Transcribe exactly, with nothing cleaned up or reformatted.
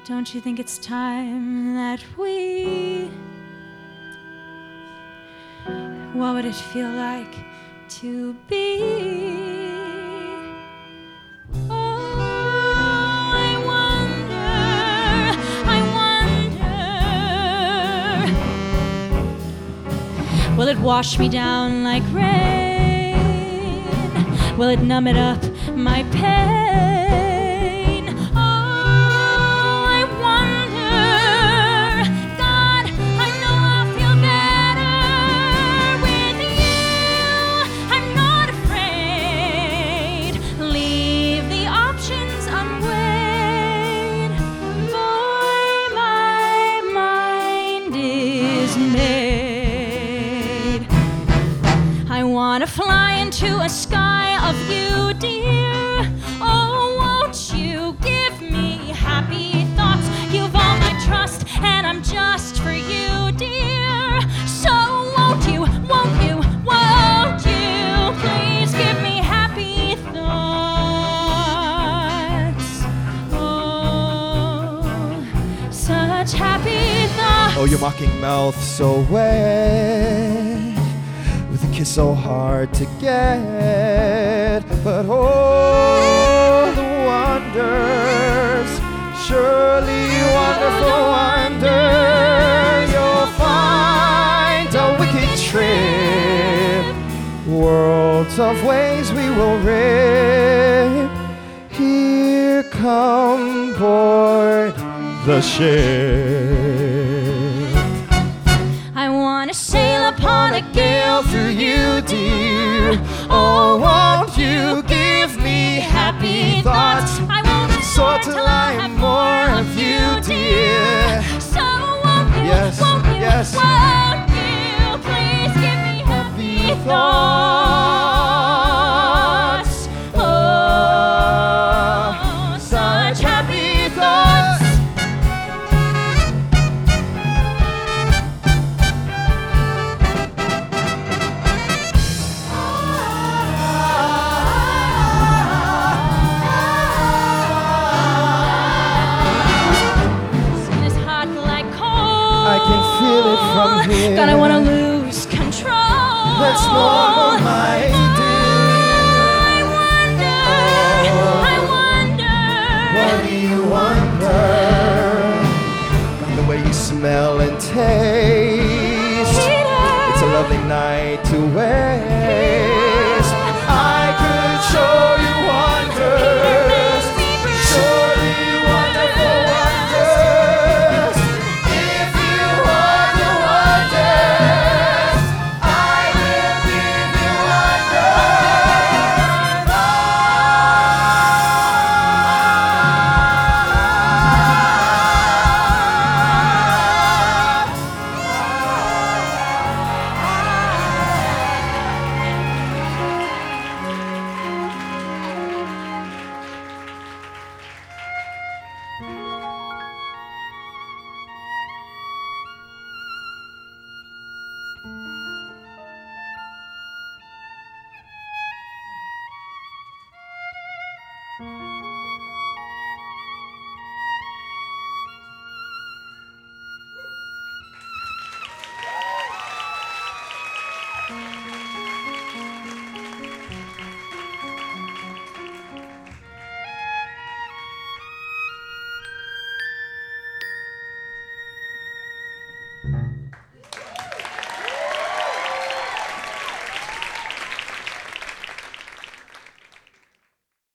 Don't you think it's time that we... What would it feel like to be? Oh, I wonder, I wonder. Will it wash me down like rain? Will it numb it up, my pain? Oh, I wonder. God, I know I'll feel better with you. I'm not afraid. Leave the options unweighed. Boy, my mind is made. I wanna fly into a sky of you, dear. Oh, won't you give me happy thoughts? You've all my trust, and I'm just for you, dear. So won't you, won't you, won't you please give me happy thoughts? Oh, such happy thoughts. Oh, your mocking mouth so wet, with a kiss so hard to get. But oh, the wonders, surely wonderful wonders, you'll find a wicked trip. Worlds of ways we will rip. Here come board the ship. I wanna sail upon a gale Through you, dear. Oh, won't you give me happy thoughts? I won't Soar till I am more of you, dear. So won't you, Yes, won't you, yes. won't you please give me happy thoughts? Oh, such happy thoughts. Skin is hot like coal. I can feel it from here. God, I wanna lose control. That's normal, my dear. I wonder, Oh. I wonder. What do you wonder? By the way you smell and taste, it's a lovely night to wait.